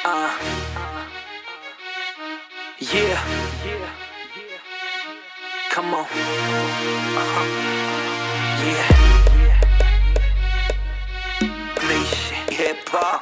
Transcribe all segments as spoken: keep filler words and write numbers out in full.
Uh, yeah, come on, uh-huh. Yeah, play shit, hip hop,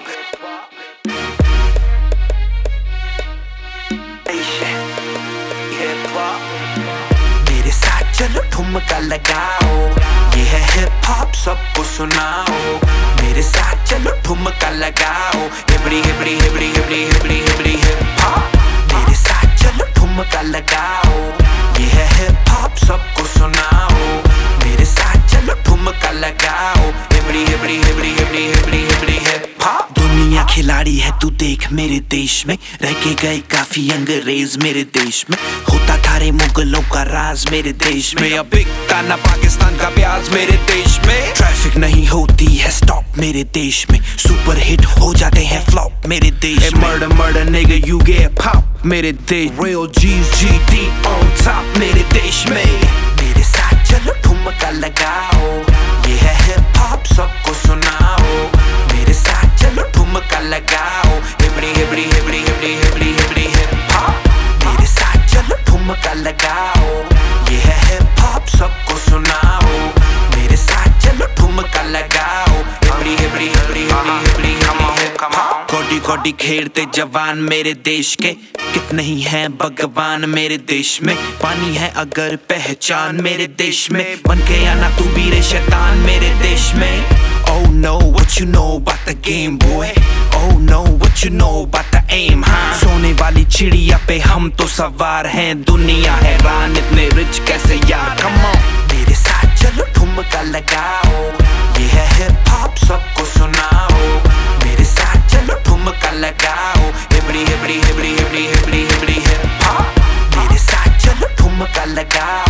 play shit, hip hop. मेरे साथ चलो ठुमका लगाओ, ये है हिप हॉप सबको सुनाओ। मेरे साथ चलो ठुमका लगाओ, हिबड़ी हिबड़ी हिबड़ी हिबड़ी हिबड़ी हिबड़ी हिप हॉप। मेरे साथ चलो ठुमका लगाओ, ये है हिप हॉप सबको सुनाओ। मेरे साथ चलो ठुमका लगाओ, हिबड़ी हिबड़ी हिबड़ी हिबड़ी हिबड़ी हिबड़ी हिप हॉप। दुनिया खिलाड़ी है तू देख मेरे देश में, रह के गए काफी अंग्रेज मेरे देश में। होता था रे मुगलों का राज मेरे देश में, अब बिकता ना पाकिस्तान का प्याज मेरे देश में। ट्रैफिक नहीं होती है स्टॉप मेरे देश में, सुपर हिट हो जाते हैं फ्लॉप मेरे देश में। Murder murder nigga you get pop मेरे देश। Real G's G D on top मेरे देश में। मेरे साथ चलो ठुमका लगाओ, ये है हिप हॉप सबको सुनाओ। मेरे साथ चलो ठुमका लगाओ, हिबड़ी हिबड़ी हिबड़ी हिबड़ी हिबड़ी हिबड़ी हिप हॉप। मेरे साथ चलो ठुमका लगाओ, ये है हिप हॉप सबको सुनाओ। मेरे साथ चलो ठुमका लगाओ, हिबड़ी हिबड़ी हिबड़ी हिबड़ी हिबड़ी हिप हॉप। कोटी कोटी खेलते जवान मेरे देश के, कितने ही हैं भगवान मेरे देश में। पानी है अगर पहचान मेरे देश में, बन के आना तू भी रे शैतान मेरे देश में। Oh no, what you know about the game boy? Oh no, what you know about the aim, हाँ? सोने वाली चिड़िया पे हम तो सवार हैं, दुनिया हैरान इतने रिच कैसे यार। Come on, मेरे साथ चलो ठुमका लगाओ, ये है हिप हॉप सबको सुनाओ। मेरे साथ चलो ठुमका लगाओ, हिबड़ी हिबड़ी हिबड़ी हिबड़ी हिबड़ी हिबड़ी हिप हॉप। मेरे साथ चलो ठुमका लगाओ।